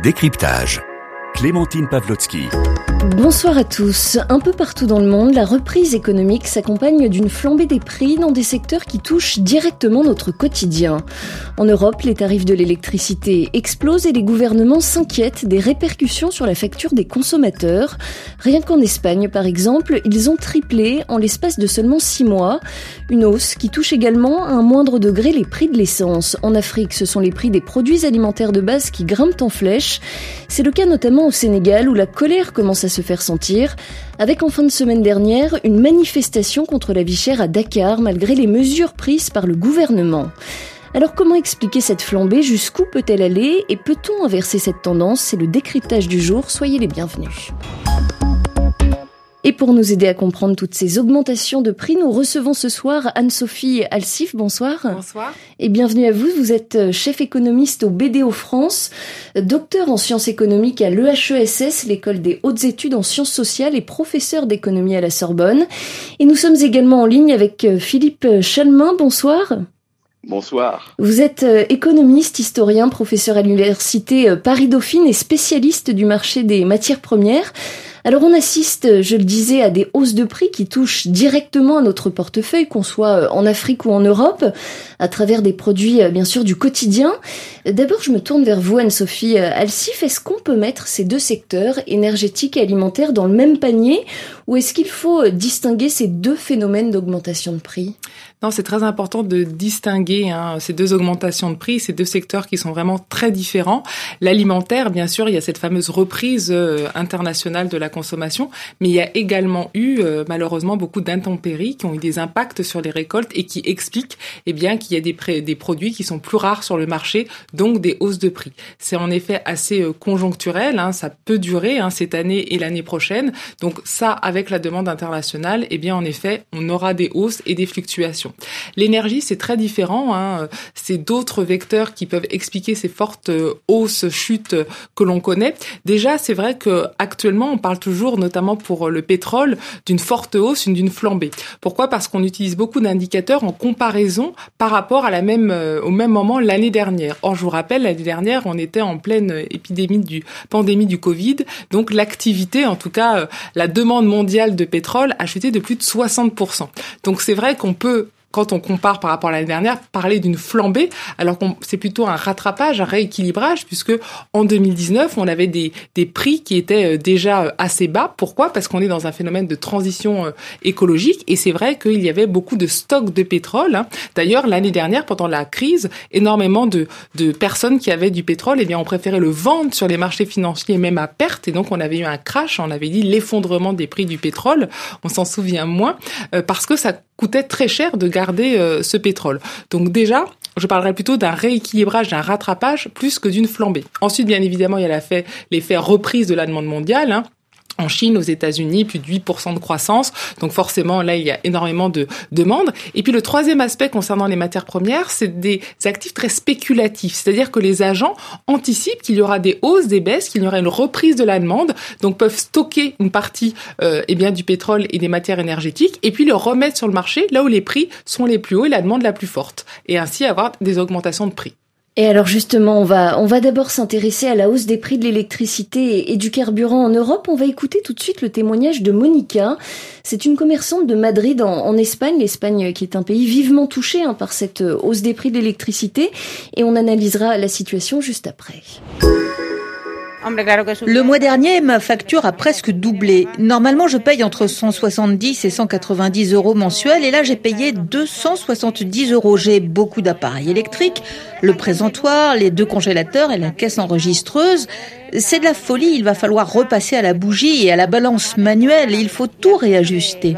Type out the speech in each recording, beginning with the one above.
Décryptage. Clémentine Pavlotsky. Bonsoir à tous. Un peu partout dans le monde, la reprise économique s'accompagne d'une flambée des prix dans des secteurs qui touchent directement notre quotidien. En Europe, les tarifs de l'électricité explosent et les gouvernements s'inquiètent des répercussions sur la facture des consommateurs. Rien qu'en Espagne, par exemple, ils ont triplé en l'espace de seulement 6 mois. Une hausse qui touche également à un moindre degré les prix de l'essence. En Afrique, ce sont les prix des produits alimentaires de base qui grimpent en flèche. C'est le cas notamment au Sénégal où la colère commence à se faire sentir, avec en fin de semaine dernière une manifestation contre la vie chère à Dakar malgré les mesures prises par le gouvernement. Alors comment expliquer cette flambée? Jusqu'où peut-elle aller? Et peut-on inverser cette tendance? C'est le décryptage du jour, soyez les bienvenus. Et pour nous aider à comprendre toutes ces augmentations de prix, nous recevons ce soir Anne-Sophie Alsif. Bonsoir. Bonsoir. Et bienvenue à vous. Vous êtes chef économiste au BDO France, docteur en sciences économiques à l'EHESS, l'école des hautes études en sciences sociales, et professeur d'économie à la Sorbonne. Et nous sommes également en ligne avec Philippe Chalmin. Bonsoir. Bonsoir. Vous êtes économiste, historien, professeur à l'université Paris-Dauphine et spécialiste du marché des matières premières. Alors on assiste, je le disais, à des hausses de prix qui touchent directement à notre portefeuille, qu'on soit en Afrique ou en Europe, à travers des produits bien sûr du quotidien. D'abord je me tourne vers vous Anne-Sophie Alsif, est-ce qu'on peut mettre ces deux secteurs, énergétique et alimentaire, dans le même panier, ou est-ce qu'il faut distinguer ces deux phénomènes d'augmentation de prix ? Non, c'est très important de distinguer ces deux augmentations de prix, ces deux secteurs qui sont vraiment très différents. L'alimentaire, bien sûr, il y a cette fameuse reprise internationale de la consommation, mais il y a également eu malheureusement beaucoup d'intempéries qui ont eu des impacts sur les récoltes et qui expliquent qu'il y a des produits qui sont plus rares sur le marché, donc des hausses de prix. C'est en effet assez conjoncturel, ça peut durer cette année et l'année prochaine. Donc ça, avec la demande internationale, en effet, on aura des hausses et des fluctuations. L'énergie, c'est très différent. C'est d'autres vecteurs qui peuvent expliquer ces fortes hausses, chutes que l'on connaît. Déjà, c'est vrai que actuellement, on parle toujours, notamment pour le pétrole, d'une forte hausse, d'une flambée. Pourquoi ? Parce qu'on utilise beaucoup d'indicateurs en comparaison par rapport à au même moment l'année dernière. Or, je vous rappelle, l'année dernière, on était en pleine pandémie du Covid. Donc, l'activité, en tout cas, la demande mondiale de pétrole a chuté de plus de 60%. Donc, c'est vrai qu'on peut, quand on compare par rapport à l'année dernière, parler d'une flambée, alors que c'est plutôt un rattrapage, un rééquilibrage, puisque en 2019, on avait des prix qui étaient déjà assez bas. Pourquoi ? Parce qu'on est dans un phénomène de transition écologique, et c'est vrai qu'il y avait beaucoup de stocks de pétrole. D'ailleurs, l'année dernière, pendant la crise, énormément de personnes qui avaient du pétrole, ont préféré le vendre sur les marchés financiers, même à perte, et donc on avait eu un crash, on avait dit l'effondrement des prix du pétrole, on s'en souvient moins, parce que ça coûtait très cher de garder ce pétrole. Donc déjà, je parlerais plutôt d'un rééquilibrage, d'un rattrapage, plus que d'une flambée. Ensuite, bien évidemment, il y a l'effet reprise de la demande mondiale, En Chine, aux États-Unis, plus de 8% de croissance. Donc forcément, là, il y a énormément de demandes. Et puis le troisième aspect concernant les matières premières, c'est des actifs très spéculatifs. C'est-à-dire que les agents anticipent qu'il y aura des hausses, des baisses, qu'il y aura une reprise de la demande. Donc peuvent stocker une partie du pétrole et des matières énergétiques et puis le remettre sur le marché là où les prix sont les plus hauts et la demande la plus forte. Et ainsi avoir des augmentations de prix. Et alors justement, on va d'abord s'intéresser à la hausse des prix de l'électricité et du carburant en Europe. On va écouter tout de suite le témoignage de Monica. C'est une commerçante de Madrid en Espagne, l'Espagne qui est un pays vivement touché par cette hausse des prix de l'électricité. Et on analysera la situation juste après. Le mois dernier, ma facture a presque doublé. Normalement, je paye entre 170 et 190 euros mensuels et là, j'ai payé 270 euros. J'ai beaucoup d'appareils électriques, le présentoir, les 2 congélateurs et la caisse enregistreuse. C'est de la folie, il va falloir repasser à la bougie et à la balance manuelle. Il faut tout réajuster.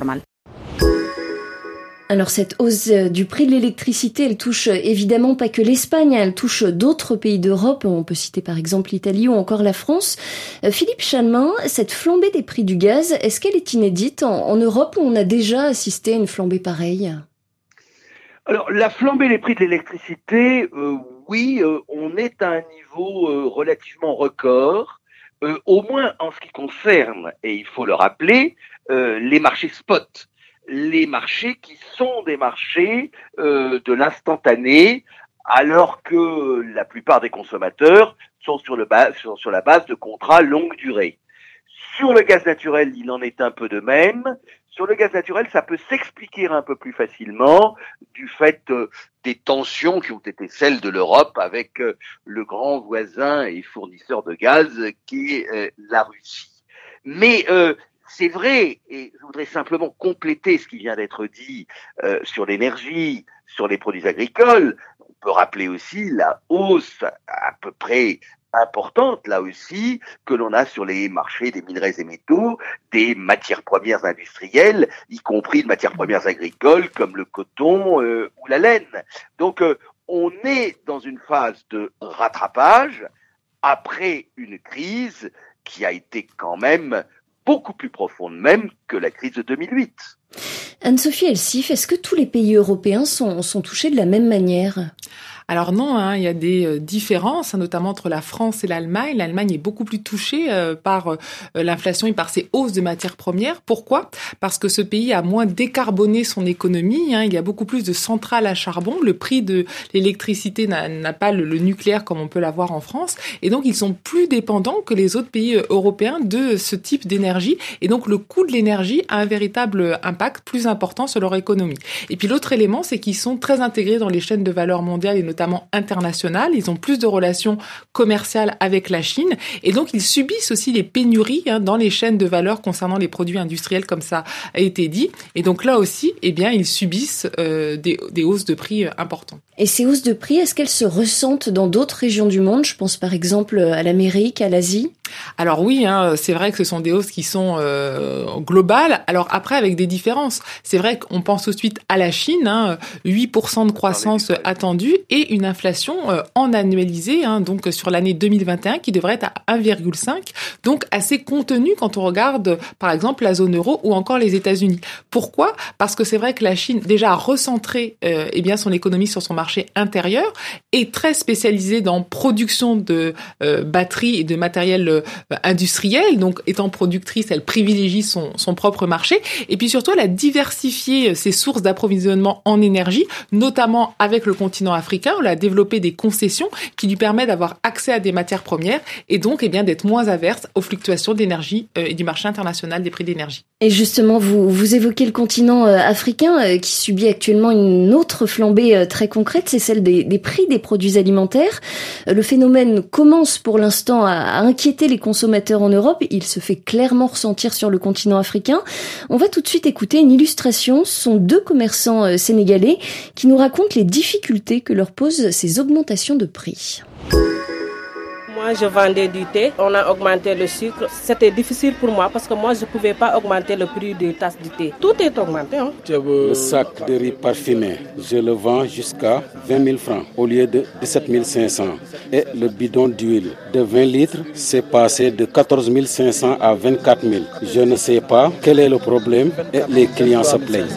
Alors cette hausse du prix de l'électricité, elle touche évidemment pas que l'Espagne, elle touche d'autres pays d'Europe, on peut citer par exemple l'Italie ou encore la France. Philippe Chalmin, cette flambée des prix du gaz, est-ce qu'elle est inédite en Europe où on a déjà assisté à une flambée pareille ? Alors la flambée des prix de l'électricité, oui, on est à un niveau relativement record, au moins en ce qui concerne, et il faut le rappeler, les marchés spot. Les marchés qui sont des marchés de l'instantané alors que la plupart des consommateurs sont sur la base de contrats longue durée. Sur le gaz naturel, il en est un peu de même. Sur le gaz naturel, ça peut s'expliquer un peu plus facilement du fait des tensions qui ont été celles de l'Europe avec le grand voisin et fournisseur de gaz qui est la Russie. Mais c'est vrai, et je voudrais simplement compléter ce qui vient d'être dit sur l'énergie, sur les produits agricoles. On peut rappeler aussi la hausse à peu près importante, là aussi, que l'on a sur les marchés des minerais et métaux, des matières premières industrielles, y compris de matières premières agricoles comme le coton ou la laine. Donc, on est dans une phase de rattrapage après une crise qui a été quand même beaucoup plus profonde même que la crise de 2008. Anne-Sophie Elsif, est-ce que tous les pays européens sont touchés de la même manière ? Alors non, il y a des différences, notamment entre la France et l'Allemagne. L'Allemagne est beaucoup plus touchée par l'inflation et par ces hausses de matières premières. Pourquoi ? Parce que ce pays a moins décarboné son économie. Il y a beaucoup plus de centrales à charbon. Le prix de l'électricité n'a pas le nucléaire comme on peut l'avoir en France. Et donc, ils sont plus dépendants que les autres pays européens de ce type d'énergie. Et donc, le coût de l'énergie a un véritable impact plus important sur leur économie. Et puis, l'autre élément, c'est qu'ils sont très intégrés dans les chaînes de valeur mondiales et notamment internationales. Ils ont plus de relations commerciales avec la Chine et donc ils subissent aussi les pénuries dans les chaînes de valeur concernant les produits industriels comme ça a été dit. Et donc là aussi, ils subissent des hausses de prix importantes. Et ces hausses de prix, est-ce qu'elles se ressentent dans d'autres régions du monde ? Je pense par exemple à l'Amérique, à l'Asie. Alors oui, c'est vrai que ce sont des hausses qui sont globales. Alors après, avec des différences. C'est vrai qu'on pense tout de suite à la Chine, 8% de croissance attendue et une inflation en annualisé, donc sur l'année 2021 qui devrait être à 1,5, donc assez contenue quand on regarde par exemple la zone euro ou encore les États-Unis. Pourquoi ? Parce que c'est vrai que la Chine déjà a recentré son économie sur son marché intérieur, est très spécialisée dans production de batteries et de matériel industriel, donc étant productrice, elle privilégie son propre marché, et puis surtout elle a diversifié ses sources d'approvisionnement en énergie, notamment avec le continent africain, où elle a développé des concessions qui lui permettent d'avoir accès à des matières premières et donc d'être moins averse aux fluctuations d'énergie et du marché international des prix d'énergie. Et justement, vous évoquez le continent africain qui subit actuellement une autre flambée très concrète, c'est celle des prix des produits alimentaires. Le phénomène commence pour l'instant à inquiéter les consommateurs en Europe. Il se fait clairement ressentir sur le continent africain. On va tout de suite écouter une illustration. Ce sont deux commerçants sénégalais qui nous racontent les difficultés que leur posent ces augmentations de prix. Moi, je vendais du thé. On a augmenté le sucre. C'était difficile pour moi parce que moi, je ne pouvais pas augmenter le prix de tasse de thé. Tout est augmenté. Le sac de riz parfumé, je le vends jusqu'à 20 000 francs au lieu de 17 500. Et le bidon d'huile de 20 litres, c'est passé de 14 500 à 24 000. Je ne sais pas quel est le problème et les clients se plaignent.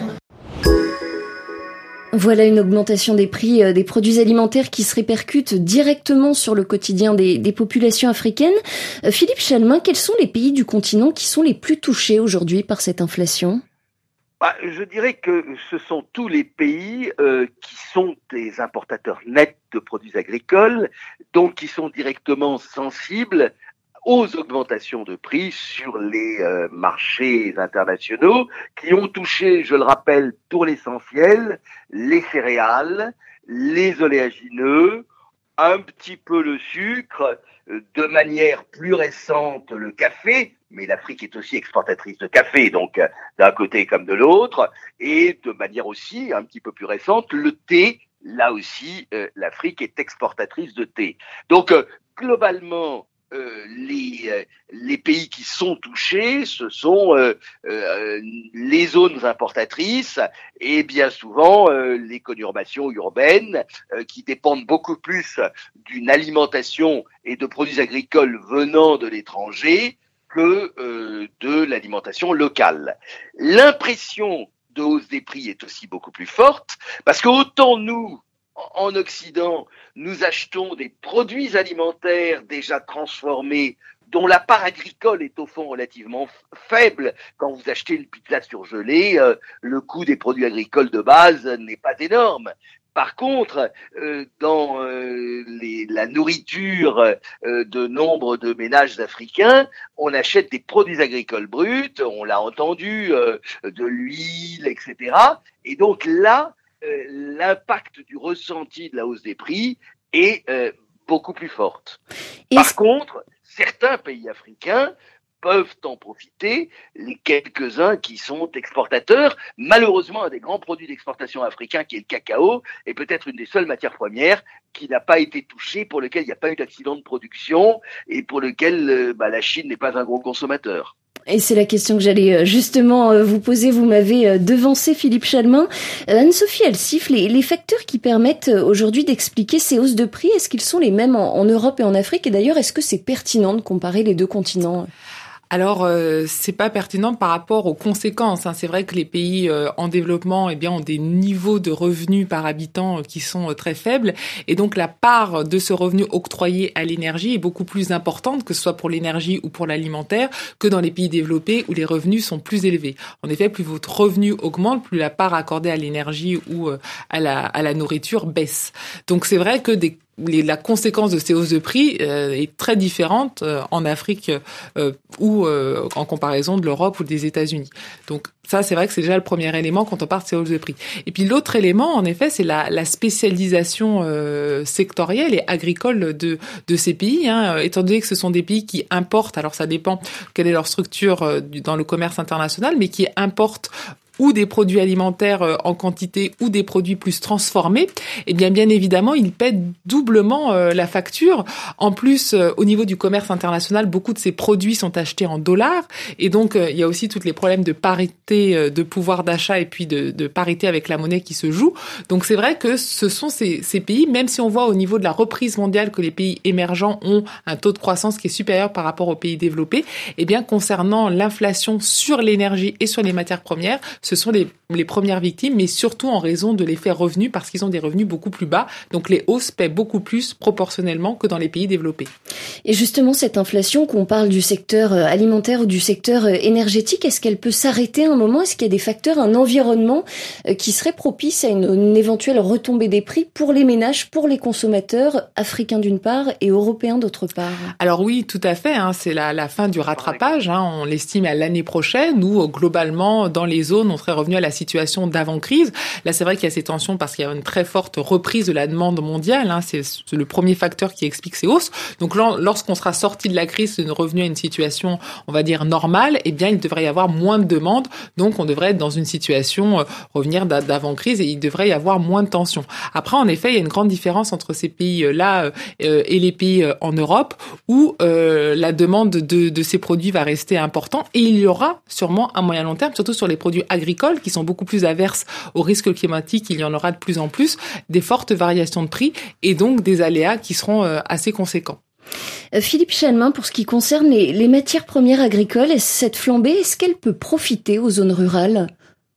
Voilà une augmentation des prix des produits alimentaires qui se répercute directement sur le quotidien des populations africaines. Philippe Chalmin, quels sont les pays du continent qui sont les plus touchés aujourd'hui par cette inflation ? Je dirais que ce sont tous les pays qui sont des importateurs nets de produits agricoles, donc qui sont directement sensibles aux augmentations de prix sur les marchés internationaux qui ont touché, je le rappelle, pour l'essentiel, les céréales, les oléagineux, un petit peu le sucre, de manière plus récente le café, mais l'Afrique est aussi exportatrice de café, donc d'un côté comme de l'autre, et de manière aussi un petit peu plus récente le thé. Là aussi, l'Afrique est exportatrice de thé. Donc globalement, les pays qui sont touchés, ce sont les zones importatrices et bien souvent les conurbations urbaines qui dépendent beaucoup plus d'une alimentation et de produits agricoles venant de l'étranger que de l'alimentation locale. L'impression de hausse des prix est aussi beaucoup plus forte parce que autant nous, en Occident, nous achetons des produits alimentaires déjà transformés dont la part agricole est au fond relativement faible. Quand vous achetez une pizza surgelée, le coût des produits agricoles de base n'est pas énorme. Par contre, dans la nourriture de nombre de ménages africains, on achète des produits agricoles bruts, on l'a entendu, de l'huile, etc. Et donc là, l'impact du ressenti de la hausse des prix est beaucoup plus forte. Par contre, certains pays africains peuvent en profiter, les quelques-uns qui sont exportateurs. Malheureusement, un des grands produits d'exportation africains, qui est le cacao, est peut-être une des seules matières premières qui n'a pas été touchée, pour lequel il n'y a pas eu d'accident de production et pour lequel la Chine n'est pas un gros consommateur. Et c'est la question que j'allais justement vous poser. Vous m'avez devancé, Philippe Chalmin. Anne-Sophie Elsif, les facteurs qui permettent aujourd'hui d'expliquer ces hausses de prix, est-ce qu'ils sont les mêmes en Europe et en Afrique? Et d'ailleurs, est-ce que c'est pertinent de comparer les deux continents? Alors, c'est pas pertinent par rapport aux conséquences. C'est vrai que les pays en développement, ont des niveaux de revenus par habitant qui sont très faibles, et donc la part de ce revenu octroyé à l'énergie est beaucoup plus importante, que ce soit pour l'énergie ou pour l'alimentaire, que dans les pays développés où les revenus sont plus élevés. En effet, plus votre revenu augmente, plus la part accordée à l'énergie ou à la nourriture baisse. Donc c'est vrai que la conséquence de ces hausses de prix est très différente en Afrique ou en comparaison de l'Europe ou des États-Unis. Donc ça, c'est vrai que c'est déjà le premier élément quand on parle de ces hausses de prix. Et puis l'autre élément, en effet, c'est la spécialisation sectorielle et agricole de ces pays. Étant donné que ce sont des pays qui importent, alors ça dépend quelle est leur structure dans le commerce international, mais qui importent ou des produits alimentaires en quantité ou des produits plus transformés, bien évidemment, ils paient doublement la facture. En plus, au niveau du commerce international, beaucoup de ces produits sont achetés en dollars, et donc il y a aussi tous les problèmes de parité de pouvoir d'achat et puis de parité avec la monnaie qui se joue. Donc c'est vrai que ce sont ces pays, même si on voit au niveau de la reprise mondiale que les pays émergents ont un taux de croissance qui est supérieur par rapport aux pays développés, concernant l'inflation sur l'énergie et sur les matières premières, ce sont les premières victimes, mais surtout en raison de l'effet revenu, parce qu'ils ont des revenus beaucoup plus bas. Donc les hausses paient beaucoup plus proportionnellement que dans les pays développés. Et justement, cette inflation, qu'on parle du secteur alimentaire ou du secteur énergétique, est-ce qu'elle peut s'arrêter à un moment? Est-ce qu'il y a des facteurs, un environnement qui serait propice à une éventuelle retombée des prix pour les ménages, pour les consommateurs africains d'une part et européens d'autre part? Alors oui, tout à fait. C'est la fin du rattrapage. On l'estime à l'année prochaine, où globalement, dans les zones, on serait revenu à la situation d'avant-crise. Là, c'est vrai qu'il y a ces tensions parce qu'il y a une très forte reprise de la demande mondiale. C'est le premier facteur qui explique ces hausses. Donc lorsqu'on sera sorti de la crise, revenu à une situation, on va dire, normale, il devrait y avoir moins de demande. Donc, on devrait être dans une situation, revenir d'avant-crise, et il devrait y avoir moins de tensions. Après, en effet, il y a une grande différence entre ces pays-là et les pays en Europe, où la demande de ces produits va rester importante, et il y aura sûrement à moyen long terme, surtout sur les produits agricoles qui sont beaucoup plus averses aux risques climatiques, il y en aura de plus en plus, des fortes variations de prix et donc des aléas qui seront assez conséquents. Philippe Chalmin, pour ce qui concerne les matières premières agricoles, cette flambée, est-ce qu'elle peut profiter aux zones rurales?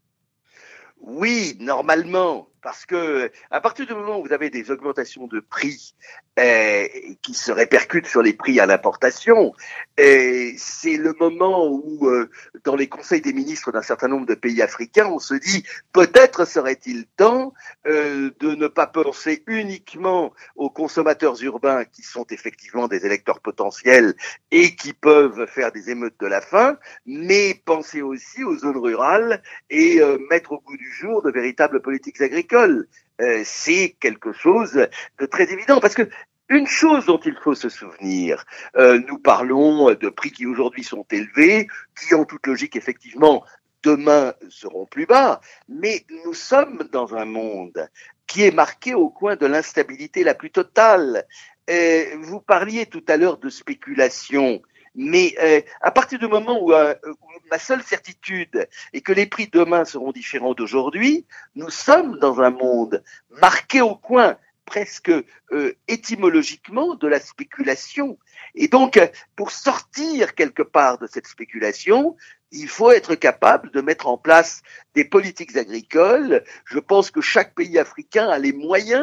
Oui, normalement. Parce que à partir du moment où vous avez des augmentations de prix qui se répercutent sur les prix à l'importation, c'est le moment où, dans les conseils des ministres d'un certain nombre de pays africains, on se dit peut-être serait-il temps de ne pas penser uniquement aux consommateurs urbains qui sont effectivement des électeurs potentiels et qui peuvent faire des émeutes de la faim, mais penser aussi aux zones rurales et mettre au goût du jour de véritables politiques agricoles. C'est quelque chose de très évident, parce que une chose dont il faut se souvenir, nous parlons de prix qui aujourd'hui sont élevés, qui en toute logique effectivement demain seront plus bas, mais nous sommes dans un monde qui est marqué au coin de l'instabilité la plus totale. Vous parliez tout à l'heure de spéculation, mais à partir du moment où ma seule certitude est que les prix demain seront différents d'aujourd'hui, nous sommes dans un monde marqué au coin presque étymologiquement de la spéculation. Et donc, pour sortir quelque part de cette spéculation, il faut être capable de mettre en place des politiques agricoles. Je pense que chaque pays africain a les moyens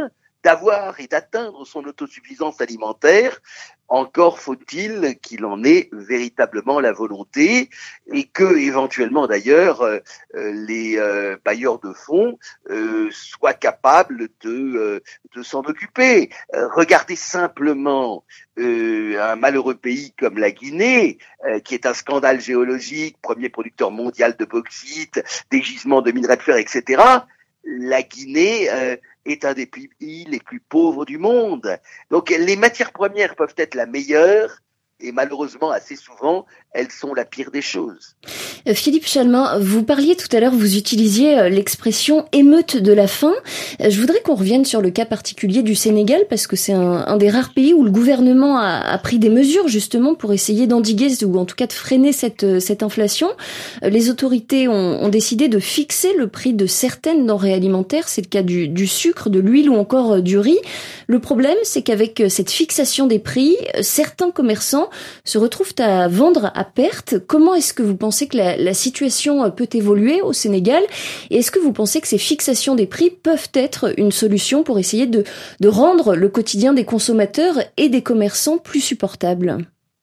d'avoir et d'atteindre son autosuffisance alimentaire. Encore faut-il qu'il en ait véritablement la volonté et que, éventuellement d'ailleurs, les bailleurs de fonds soient capables de s'en occuper. Regardez simplement un malheureux pays comme la Guinée, qui est un scandale géologique, premier producteur mondial de bauxite, des gisements de minerais de fer, etc. La Guinée est un des pays les plus pauvres du monde. Donc les matières premières peuvent être la meilleure, et malheureusement, assez souvent, elles sont la pire des choses. Philippe Chalmin, vous parliez tout à l'heure, vous utilisiez l'expression « émeute de la faim ». Je voudrais qu'on revienne sur le cas particulier du Sénégal, parce que c'est un des rares pays où le gouvernement a pris des mesures justement pour essayer d'endiguer, ou en tout cas de freiner cette inflation. Les autorités ont décidé de fixer le prix de certaines denrées alimentaires, c'est le cas du sucre, de l'huile ou encore du riz. Le problème, c'est qu'avec cette fixation des prix, certains commerçants se retrouvent à vendre à perte. Comment est-ce que vous pensez que la situation peut évoluer au Sénégal? Et est-ce que vous pensez que ces fixations des prix peuvent être une solution pour essayer de rendre le quotidien des consommateurs et des commerçants plus supportable?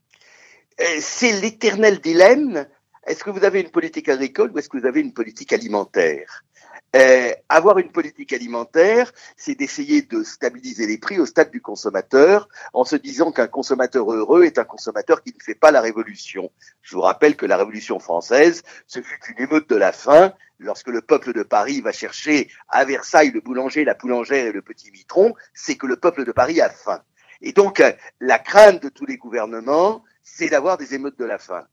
C'est l'éternel dilemme. Est-ce que vous avez une politique agricole ou est-ce que vous avez une politique alimentaire? Avoir une politique alimentaire, c'est d'essayer de stabiliser les prix au stade du consommateur en se disant qu'un consommateur heureux est un consommateur qui ne fait pas la révolution. Je vous rappelle que la Révolution française, ce fut une émeute de la faim lorsque le peuple de Paris va chercher à Versailles le boulanger, la boulangère et le petit mitron, c'est que le peuple de Paris a faim. Et donc, la crainte de tous les gouvernements, c'est d'avoir des émeutes de la faim.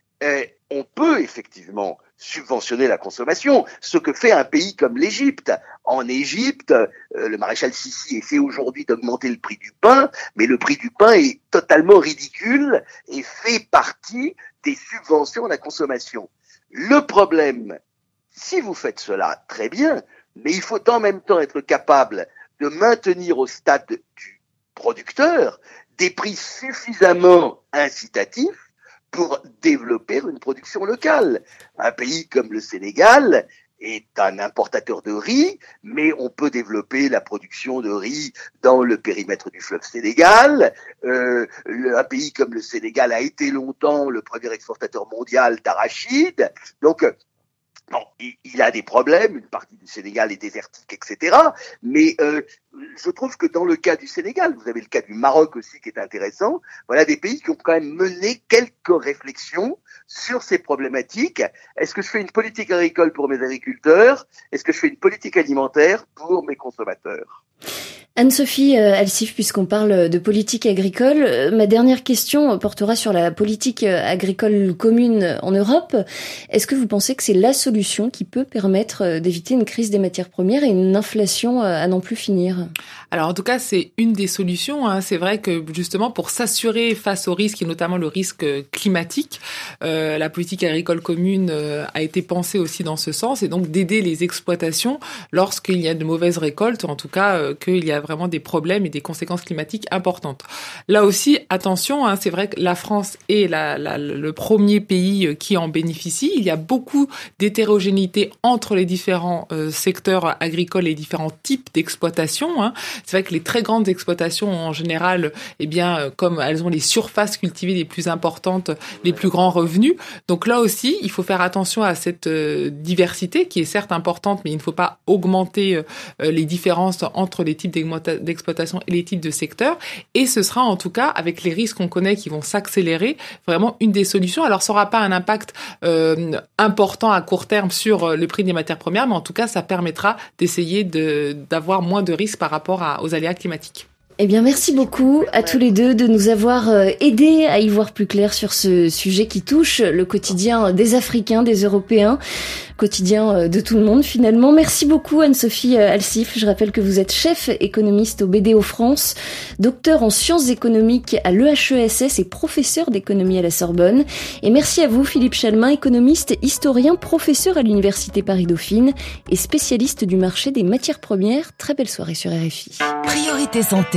On peut effectivement subventionner la consommation, ce que fait un pays comme l'Égypte. En Égypte, le maréchal Sissi essaie aujourd'hui d'augmenter le prix du pain, mais le prix du pain est totalement ridicule et fait partie des subventions à la consommation. Le problème, si vous faites cela, très bien, mais il faut en même temps être capable de maintenir au stade du producteur des prix suffisamment incitatifs pour développer une production locale. Un pays comme le Sénégal est un importateur de riz, mais on peut développer la production de riz dans le périmètre du fleuve Sénégal. Un pays comme le Sénégal a été longtemps le premier exportateur mondial d'arachide. Donc, bon, il a des problèmes, une partie du Sénégal est désertique, etc. Mais je trouve que dans le cas du Sénégal, vous avez le cas du Maroc aussi qui est intéressant, voilà des pays qui ont quand même mené quelques réflexions sur ces problématiques. Est-ce que je fais une politique agricole pour mes agriculteurs? Est-ce que je fais une politique alimentaire pour mes consommateurs? Anne-Sophie Alsif, puisqu'on parle de politique agricole, ma dernière question portera sur la politique agricole commune en Europe. Est-ce que vous pensez que c'est la solution qui peut permettre d'éviter une crise des matières premières et une inflation à n'en plus finir? Alors en tout cas, c'est une des solutions. C'est vrai que justement pour s'assurer face aux risques et notamment le risque climatique, la politique agricole commune a été pensée aussi dans ce sens et donc d'aider les exploitations lorsqu'il y a de mauvaises récoltes, ou en tout cas qu'il y a vraiment des problèmes et des conséquences climatiques importantes. Là aussi, attention, c'est vrai que la France est le premier pays qui en bénéficie. Il y a beaucoup d'hétérogénéité entre les différents secteurs agricoles et différents types d'exploitation. C'est vrai que les très grandes exploitations en général, comme elles ont les surfaces cultivées les plus importantes, les plus grands revenus. Donc là aussi, il faut faire attention à cette diversité qui est certes importante, mais il ne faut pas augmenter les différences entre les types d'exploitation et les types de secteurs. Et ce sera en tout cas, avec les risques qu'on connaît qui vont s'accélérer, vraiment une des solutions. Alors ça n'aura pas un impact important à court terme sur le prix des matières premières, mais en tout cas, ça permettra d'essayer d'avoir moins de risques par rapport aux aléas climatiques. Eh bien, merci beaucoup à tous les deux de nous avoir aidés à y voir plus clair sur ce sujet qui touche le quotidien des Africains, des Européens, quotidien de tout le monde finalement. Merci beaucoup Anne-Sophie Alsif. Je rappelle que vous êtes chef économiste au BDO France, docteur en sciences économiques à l'EHESS et professeur d'économie à la Sorbonne. Et merci à vous Philippe Chalmin, économiste, historien, professeur à l'Université Paris-Dauphine et spécialiste du marché des matières premières. Très belle soirée sur RFI. Priorité santé.